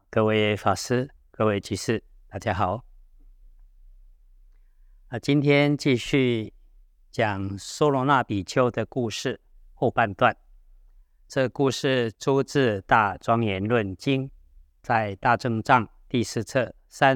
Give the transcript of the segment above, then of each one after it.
各位法师、各位居士，大家好。今天继续讲娑罗那比丘的故事后半段。这故事出自《大庄严论经》，在大正藏第4册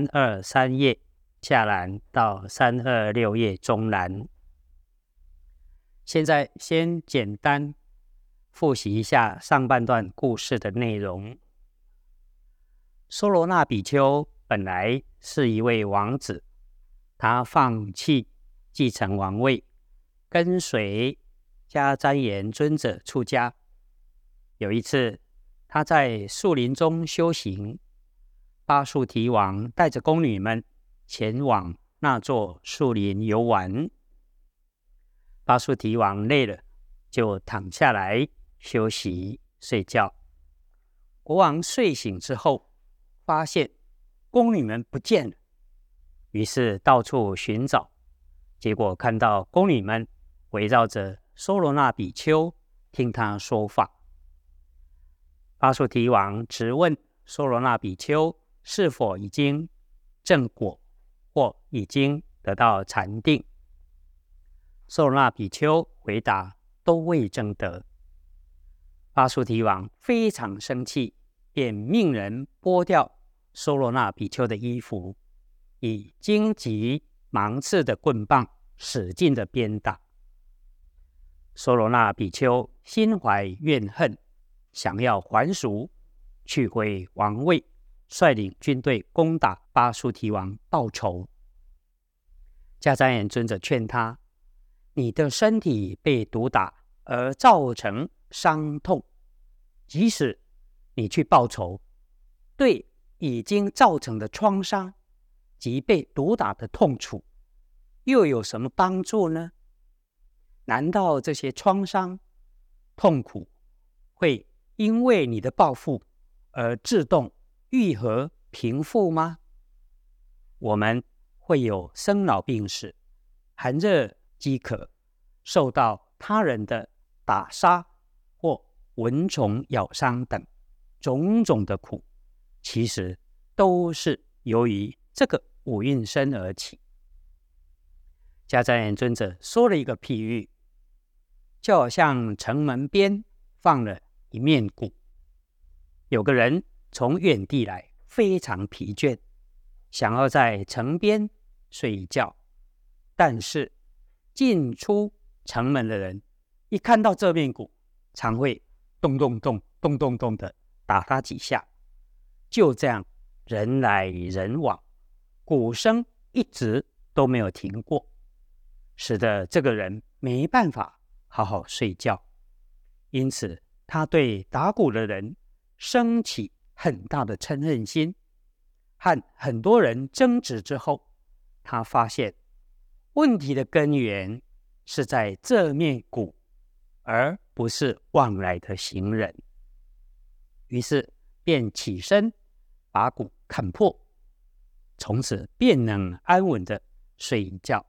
323页下栏到326页中栏。现在先简单复习一下上半段故事的内容。娑罗那比丘本来是一位王子，他放弃继承王位，跟随迦旃延尊者出家。有一次，他在树林中修行，巴树提王带着宫女们前往那座树林游玩。巴树提王累了，就躺下来休息睡觉。国王睡醒之后，发现宫女们不见了，于是到处寻找，结果看到宫女们围绕着娑罗那比丘听他说法。巴树提王质问娑罗那比丘是否已经证果或已经得到禅定。娑罗那比丘回答都未证得。巴树提王非常生气，便命人剥掉娑罗那比丘的衣服，以荆棘芒刺的棍棒使劲的鞭打。娑罗那比丘心怀怨恨，想要还俗，取回王位，率领军队攻打巴树提王报仇。迦旃延尊者劝他，你的身体被毒打而造成伤痛，即使你去报仇，对已经造成的创伤及被毒打的痛楚又有什么帮助呢？难道这些创伤痛苦会因为你的报复而自动愈合平复吗？我们会有生老病死、寒热饥渴，受到他人的打杀或蚊虫咬伤等种种的苦，其实都是由于这个五蕴身而起。迦旃延尊者说了一个譬喻，就好像城门边放了一面鼓，有个人从远地来，非常疲倦，想要在城边睡一觉，但是进出城门的人一看到这面鼓，常会咚咚咚咚咚咚的打他几下。就这样人来人往，鼓声一直都没有停过，使得这个人没办法好好睡觉。因此他对打鼓的人升起很大的嗔恨心。和很多人争执之后，他发现问题的根源是在这面鼓，而不是往来的行人。于是便起身把鼓砍破，从此便能安稳的睡一觉。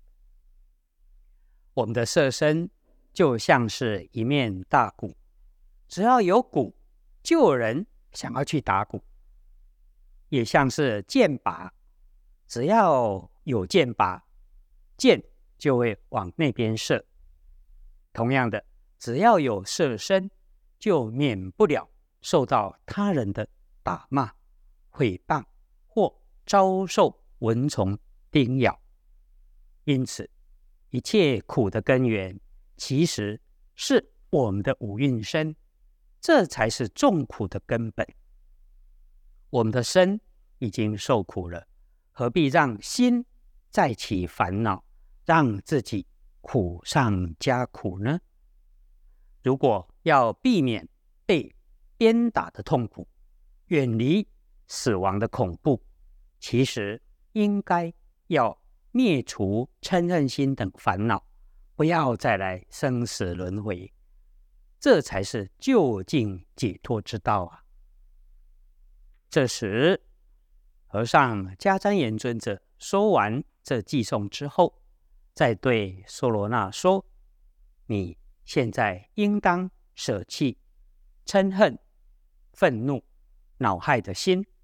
我们的色身就像是一面大鼓，只要有鼓，就有人想要去打鼓；也像是箭靶，只要有箭靶，箭就会往那边射。同样的，只要有色身，就免不了受到他人的打骂、诽谤或遭受蚊虫叮咬。因此一切苦的根源其实是我们的五蕴身，这才是众苦的根本。我们的身已经受苦了，何必让心再起烦恼，让自己苦上加苦呢？如果要避免被鞭打的痛苦，远离死亡的恐怖，其实应该要灭除嗔恨心等烦恼，不要再来生死轮回，这才是究竟解脱之道啊！这时，和尚迦旃延尊者说完这偈颂之后，再对娑罗那说：你现在应当舍弃嗔恨、愤怒、恼害的心，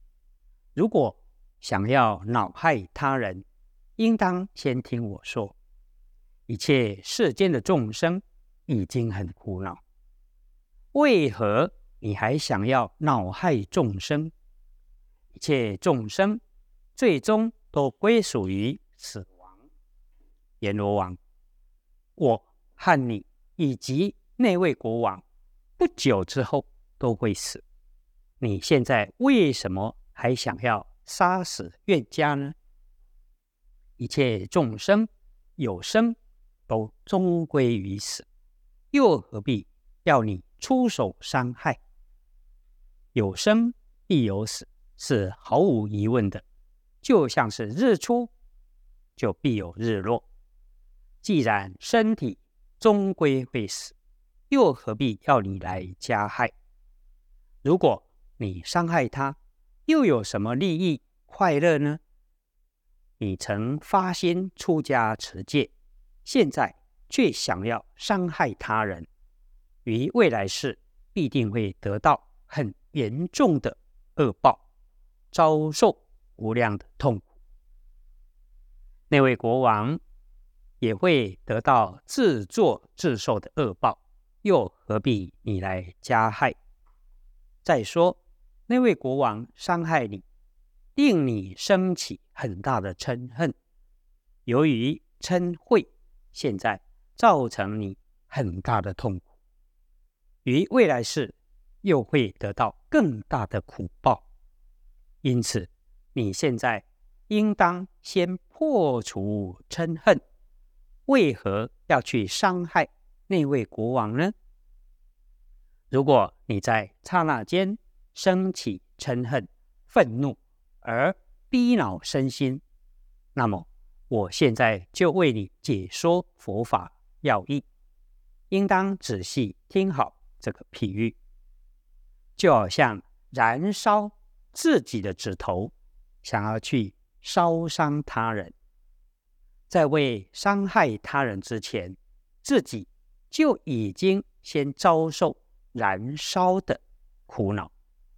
如果想要恼害他人，应当先听我说。一切世间的众生已经很苦恼，为何你还想要恼害众生？一切众生最终都归属于死亡。阎罗王，我和你以及那位国王不久之后都会死，你现在为什么还想要杀死冤家呢？一切众生有生都终归于死，又何必要你出手伤害？有生必有死，是毫无疑问的，就像是日出就必有日落。既然身体终归会死，又何必要你来加害？如果你伤害他，又有什么利益快乐呢？你曾发心出家持戒，现在却想要伤害他人，于未来世必定会得到很严重的恶报，遭受无量的痛苦。那位国王也会得到自作自受的恶报，又何必你来加害？再说，那位国王伤害你，令你升起很大的嗔恨，由于嗔恚，现在造成你很大的痛苦，于未来世又会得到更大的苦报。因此，你现在应当先破除嗔恨。为何要去伤害那位国王呢？如果你在刹那间升起嗔恨、愤怒而逼恼身心，那么我现在就为你解说佛法要义，应当仔细听好这个譬喻。就好像燃烧自己的指头，想要去烧伤他人，在未伤害他人之前，自己就已经先遭受燃烧的苦恼。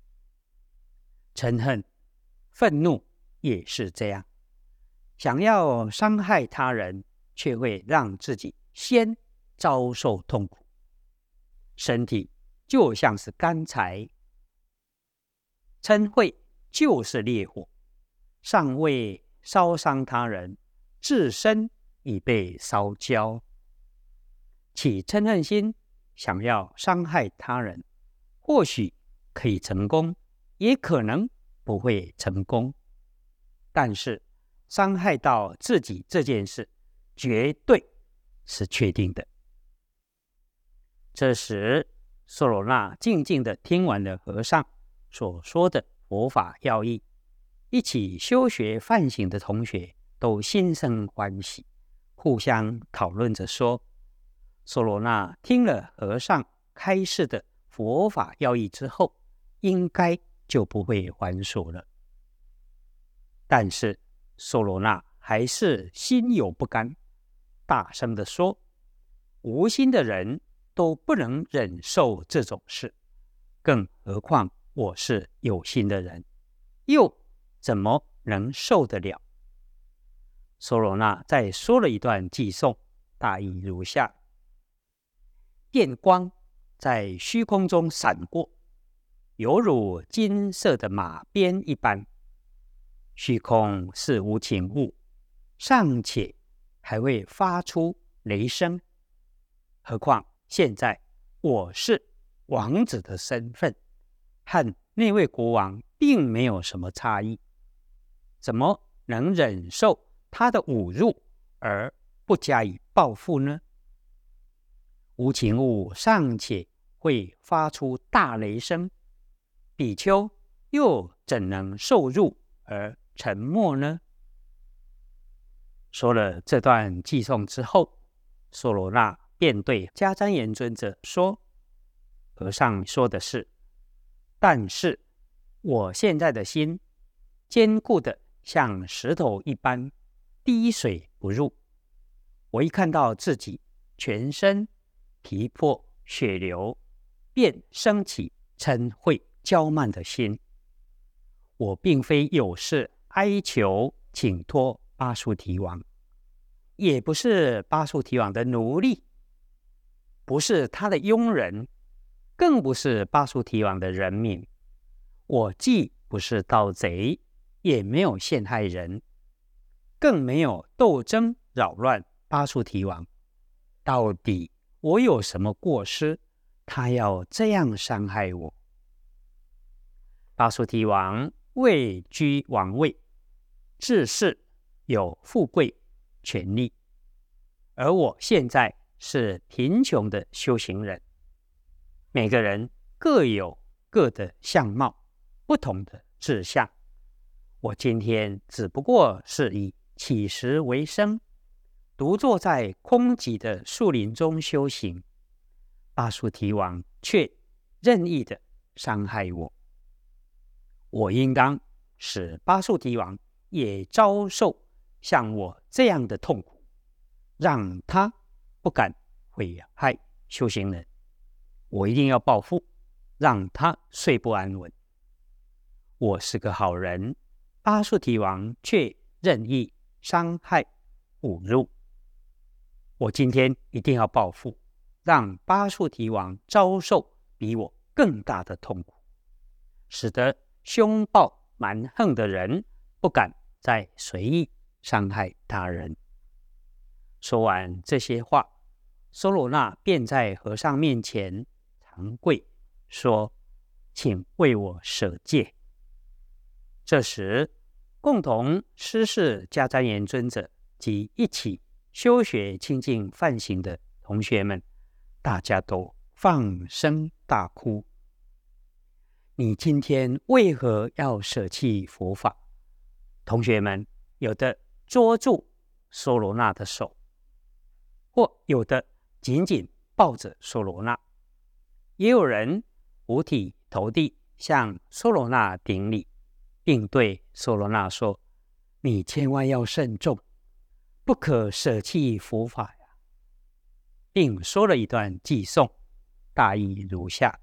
嗔恨、愤怒也是这样，想要伤害他人，却会让自己先遭受痛苦。身体就像是干柴，嗔恚就是烈火，尚未烧伤他人，自身已被烧焦。起嗔恨心，想要伤害他人，或许可以成功，也可能不会成功。但是伤害到自己这件事，绝对是确定的。这时，娑罗那静静地听完了和尚所说的佛法要义，一起修学梵行的同学都心生欢喜，互相讨论着说，娑罗那听了和尚开示的佛法要义之后，应该就不会还俗了。但是娑罗那还是心有不甘，大声地说，无心的人都不能忍受这种事，更何况我是有心的人，又怎么能受得了？娑罗那再说了一段偈颂，大意如下：电光在虚空中闪过，犹如金色的马鞭一般。虚空是无情物，尚且还会发出雷声，何况现在我是王子的身份，和那位国王并没有什么差异，怎么能忍受他的侮辱而不加以报复呢？无情物尚且会发出大雷声，比丘又怎能受辱而沉默呢？说了这段偈颂之后，娑罗那便对迦旃延尊者说，和尚说的是，但是我现在的心坚固的像石头一般，滴水不入。我一看到自己全身皮破血流，便升起嗔恚骄慢的心。 我并非有事哀求请托巴苏提王，也不是巴苏提王的奴隶，不是他的佣人，更不是巴苏提王的人民。我既不是盗贼，也没有陷害人，更没有斗争扰乱巴苏提王。到底我有什么过失，他要这样伤害我？巴苏提王位居王位，治世有富贵权力，而我现在是贫穷的修行人。每个人各有各的相貌，不同的志向。我今天只不过是以乞食为生，独坐在空寂的树林中修行，巴苏提王却任意的伤害我。我应当使巴苏提王也遭受像我这样的痛苦，让他不敢毁害修行人。我一定要报复，让他睡不安稳。我是个好人，巴苏提王却任意伤害侮辱。我今天一定要报复，让巴苏提王遭受比我更大的痛苦，使得凶暴蛮横的人不敢再随意伤害他人。说完这些话，梭罗那便在和尚面前长跪，说：“请为我舍戒。”这时，共同师事迦旃延尊者及一起修学清净梵行的同学们，大家都放声大哭。你今天为何要舍弃佛法？同学们有的捉住梭罗那的手，或有的紧紧抱着梭罗那，也有人五体投地向梭罗那顶礼，并对梭罗那说：“你千万要慎重，不可舍弃佛法呀！”并说了一段偈颂，大意如下：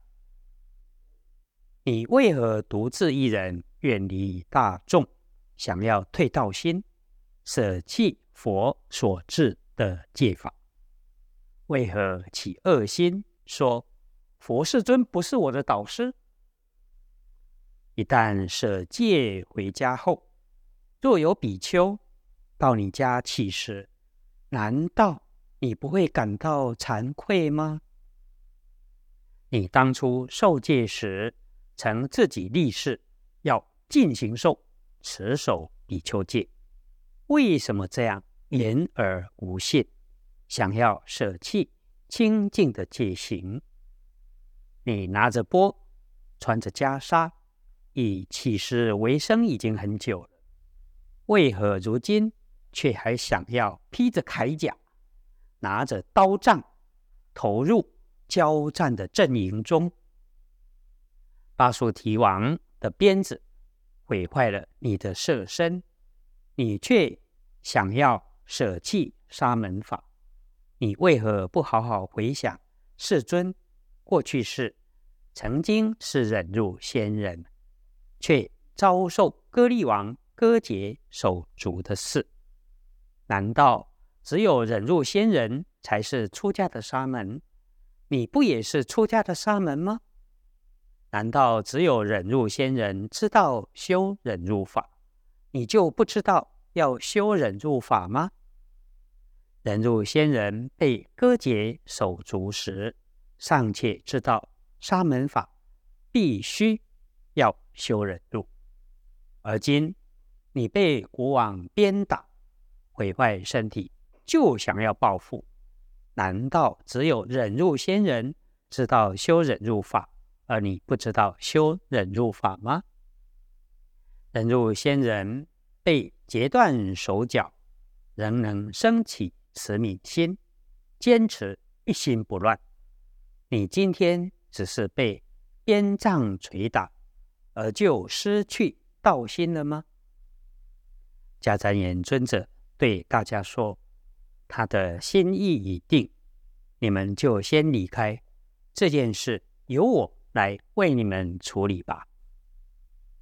你为何独自一人远离大众，想要退道心，舍弃佛所制的戒法？为何起恶心，说佛世尊不是我的导师？一旦舍戒回家后，若有比丘到你家乞食，难道你不会感到惭愧吗？你当初受戒时，曾自己立誓要尽行受持守比丘戒，为什么这样言而无信，想要舍弃清净的戒行？你拿着钵，穿着袈裟，以乞食为生已经很久了，为何如今却还想要披着铠甲，拿着刀杖，投入交战的阵营中？巴苏提王的鞭子毁坏了你的色身，你却想要舍弃沙门法。你为何不好好回想世尊过去世曾经是忍辱仙人，却遭受歌利王割截手足的事？难道只有忍辱仙人才是出家的沙门？你不也是出家的沙门吗？难道只有忍辱仙人知道修忍辱法，你就不知道要修忍辱法吗？忍辱仙人被割截手足时，尚且知道沙门法必须要修忍辱，而今你被国王鞭打，毁坏身体，就想要报复。难道只有忍辱仙人知道修忍辱法，而你不知道修忍辱法吗？忍辱仙人被截断手脚，仍能升起慈悯心，坚持一心不乱。你今天只是被鞭杖捶打，而就失去道心了吗？迦旃延尊者对大家说，他的心意已定，你们就先离开，这件事由我来为你们处理吧。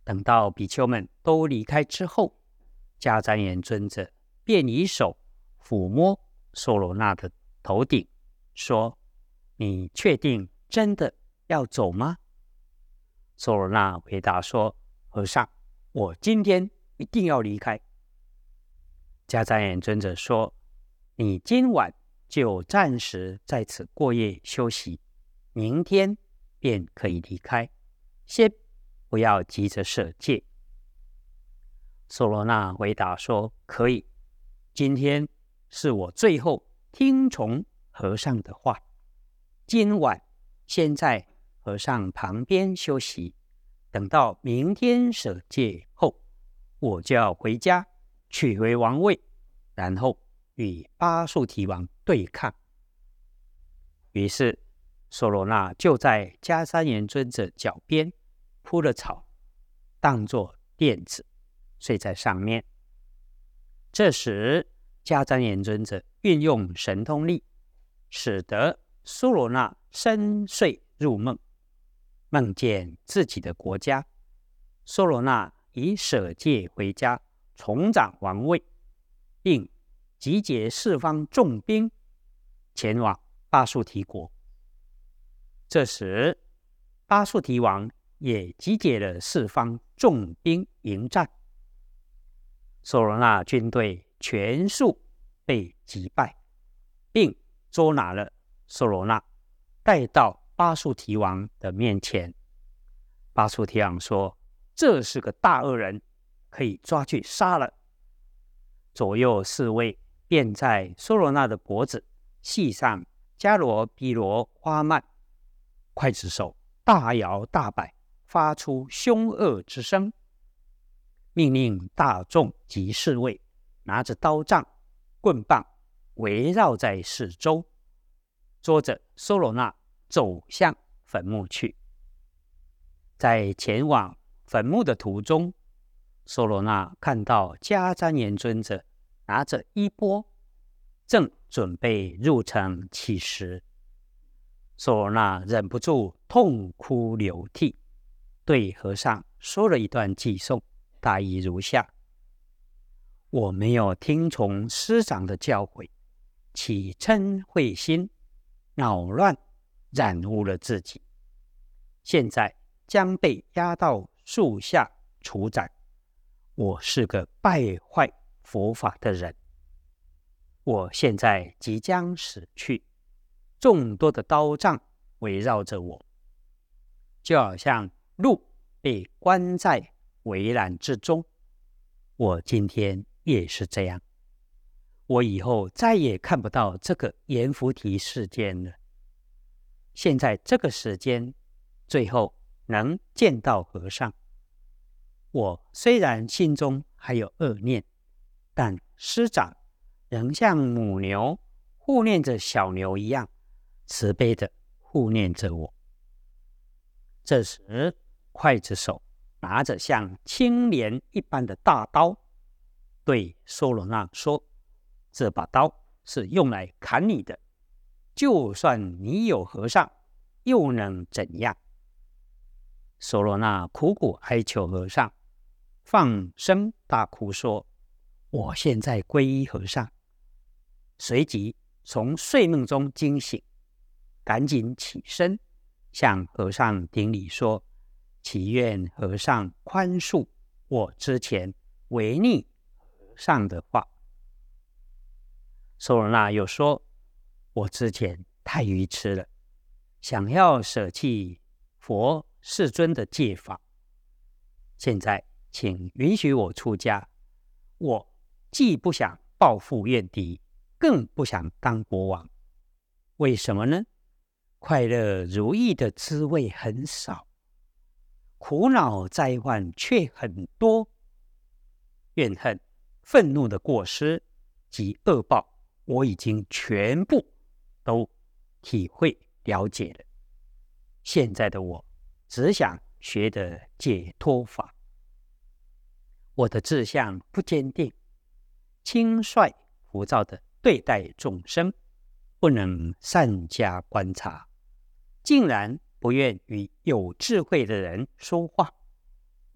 等到比丘们都离开之后，迦旃延尊者便以手抚摸娑罗那的头顶，说：你确定真的要走吗？娑罗那回答说：和尚，我今天一定要离开。迦旃延尊者说：你今晚就暂时在此过夜休息，明天便可以离开，先不要急着舍戒。娑罗那回答说：可以，今天是我最后听从和尚的话，今晚先在和尚旁边休息，等到明天舍戒后，我就要回家取回王位，然后与巴素提王对抗。于是娑罗那就在迦旃延尊者脚边铺了草，当作垫子，睡在上面。这时迦旃延尊者运用神通力，使得娑罗那深睡入梦，梦见自己的国家。娑罗那以舍戒回家，重掌王位，并集结四方重兵前往巴素提国。这时巴素提王也集结了四方重兵迎战，娑罗那军队全数被击败，并捉拿了娑罗那，带到巴素提王的面前。巴素提王说：这是个大恶人，可以抓去杀了。左右侍卫便在娑罗那的脖子系上迦罗毗罗花蔓，刽子手大摇大摆，发出凶恶之声，命令大众及侍卫拿着刀杖、棍棒围绕在四周，捉着娑罗那走向坟墓去。在前往坟墓的途中，娑罗那看到迦旃延尊者拿着衣钵，正准备入城乞食。娑罗那忍不住痛哭流涕，对和尚说了一段偈颂，大意如下：我没有听从师长的教诲，起嗔恚心，扰乱染污了自己，现在将被押到树下处斩。我是个败坏佛法的人，我现在即将死去，众多的刀杖围绕着我，就好像鹿被关在围栏之中。我今天也是这样，我以后再也看不到这个阎浮提世间了。现在这个时间，最后能见到和尚，我虽然心中还有恶念，但师长仍像母牛护念着小牛一样，慈悲的护念着我。这时刽子手拿着像青莲一般的大刀，对娑罗那说：这把刀是用来砍你的，就算你有和尚，又能怎样？娑罗那苦苦哀求和尚，放声大哭说：我现在皈依和尚。随即从睡梦中惊醒，赶紧起身向和尚顶礼说：祈愿和尚宽恕我之前违逆和尚的话。娑罗那又说：我之前太愚痴了，想要舍弃佛世尊的戒法，现在请允许我出家。我既不想报复怨敌，更不想当国王。为什么呢？快乐如意的滋味很少，苦恼灾患却很多。怨恨、愤怒的过失及恶报，我已经全部都体会了解了。现在的我只想学得解脱法。我的志向不坚定，轻率浮躁的对待众生，不能善加观察，竟然不愿与有智慧的人说话，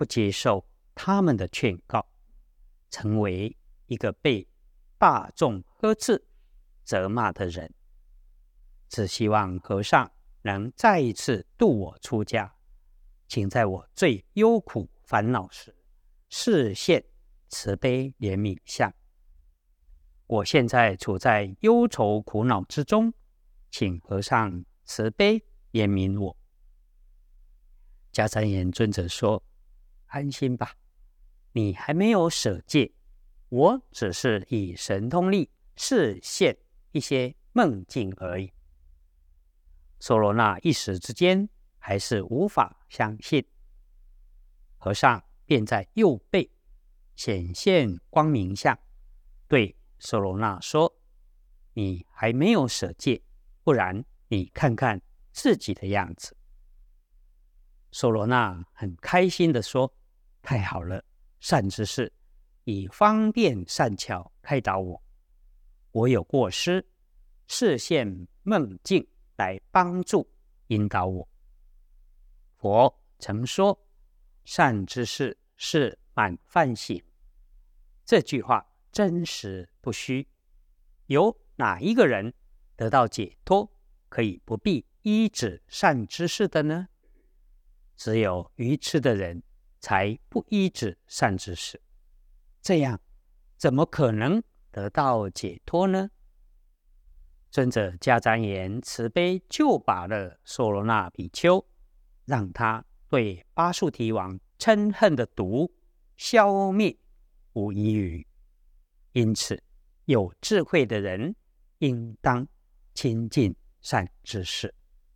不接受他们的劝告，成为一个被大众呵斥、责骂的人。只希望和尚能再一次度我出家，请在我最忧苦烦恼时，示现慈悲怜悯相。我现在处在忧愁苦恼之中，请和尚慈悲怜悯我。迦旃延尊者说：安心吧，你还没有舍戒，我只是以神通力示现一些梦境而已。娑罗那一时之间还是无法相信，和尚便在右背显现光明相，对娑罗那说：你还没有舍戒，不然你看看自己的样子。娑罗那很开心地说：太好了，善知识以方便善巧开导我，我有过失，示现梦境来帮助引导我。佛曾说：善知识是满梵行，这句话真实不虚。有哪一个人得到解脱，可以不必依止善知识的呢？只有愚痴的人才不依止善知识，这样怎么可能得到解脱呢？尊者迦旃延慈悲救拔了娑罗那比丘，让他对巴树提王嗔恨的毒消灭无遗余。因此，有智慧的人应当亲近善知识。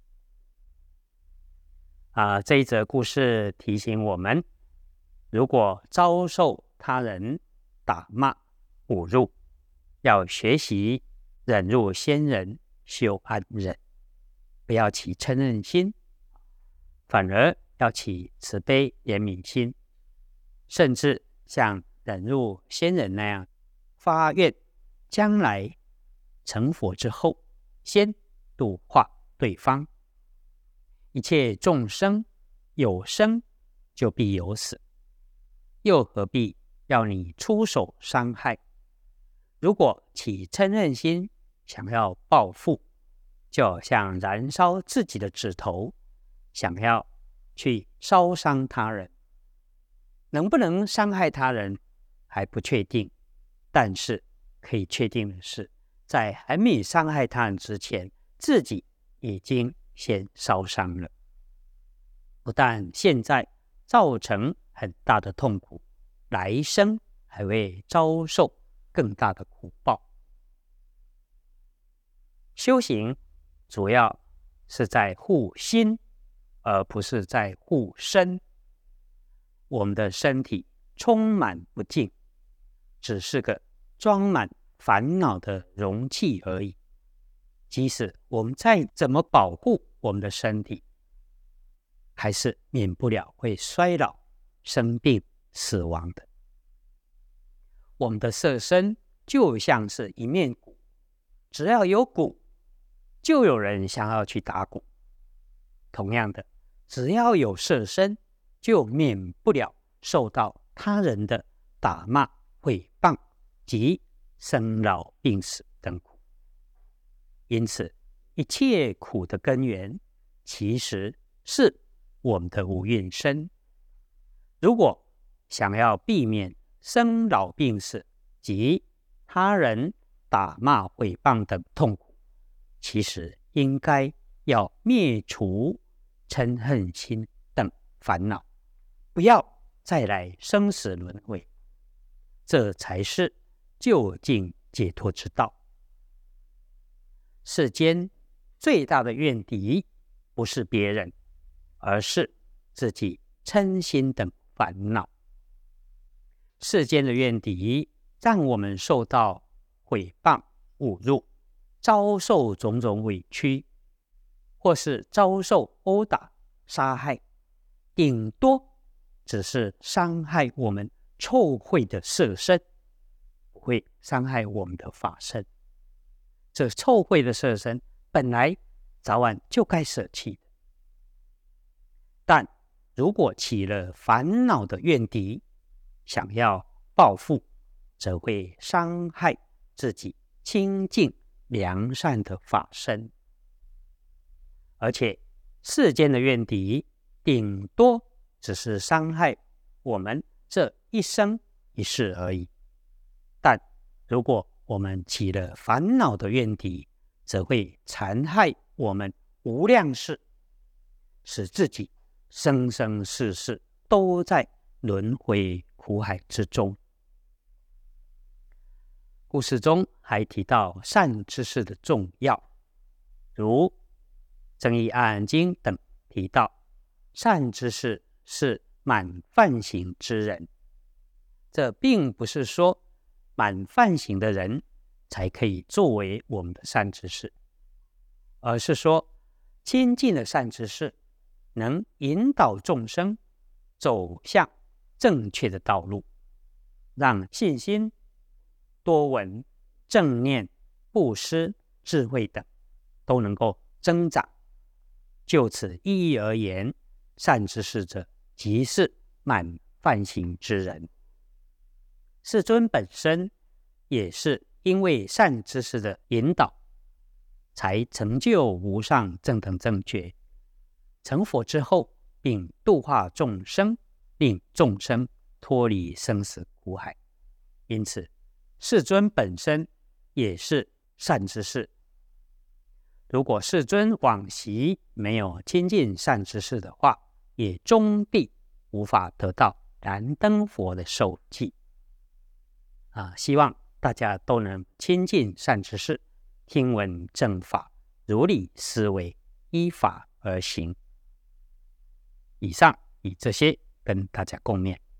这一则故事提醒我们，如果遭受他人打骂、侮辱，要学习忍辱先忍，修安忍，不要起嗔恨心，反而要起慈悲怜悯心，甚至像忍辱先忍那样发愿，将来成佛之后，先度化对方。一切众生有生就必有死，又何必要你出手伤害？如果起嗔恨心，想要报复，就好像燃烧自己的指头，想要去烧伤他人。能不能伤害他人还不确定，但是可以确定的是，在还没伤害他人之前，自己已经先烧伤了，不但现在造成很大的痛苦，来生还会遭受更大的苦报。修行主要是在护心，而不是在护身。我们的身体充满不净，只是个装满烦恼的容器而已。即使我们再怎么保护我们的身体，还是免不了会衰老、生病、死亡的。我们的色身就像是一面鼓，只要有鼓，就有人想要去打鼓。同样的，只要有色身，就免不了受到他人的打骂、诽谤及生老病死等苦。因此，一切苦的根源其实是我们的五蕴身。如果想要避免生老病死及他人打骂诽谤等痛苦，其实应该要灭除嗔恨心等烦恼，不要再来生死轮回，这才是究竟解脱之道。世间最大的怨敌不是别人，而是自己嗔心等烦恼。世间的怨敌让我们受到诽谤、侮辱，遭受种种委屈，或是遭受殴打、杀害，顶多只是伤害我们臭秽的色身，不会伤害我们的法身。这臭秽的色身本来早晚就该舍弃的，但如果起了烦恼的怨敌，想要报复，则会伤害自己清净良善的法身。而且世间的怨敌顶多只是伤害我们这一生一世而已，但如果我们起了烦恼的怨敌，则会残害我们无量世，使自己生生世世都在轮回苦海之中。故事中还提到善知识的重要，如增一阿含经等提到，善知识是满梵行之人。这并不是说满梵行的人才可以作为我们的善知识，而是说亲近的善知识能引导众生走向正确的道路，让信心、多闻、正念、布施、智慧等都能够增长。就此意义而言，善知识者即是满梵行之人。世尊本身也是因为善知识的引导，才成就无上正等正觉。成佛之后，并度化众生，令众生脱离生死苦海。因此，世尊本身也是善知识。如果世尊往昔没有亲近善知识的话，也终必无法得到燃灯佛的受记。希望大家都能亲近善知识，听闻正法，如理思维，依法而行。以上以这些跟大家共勉。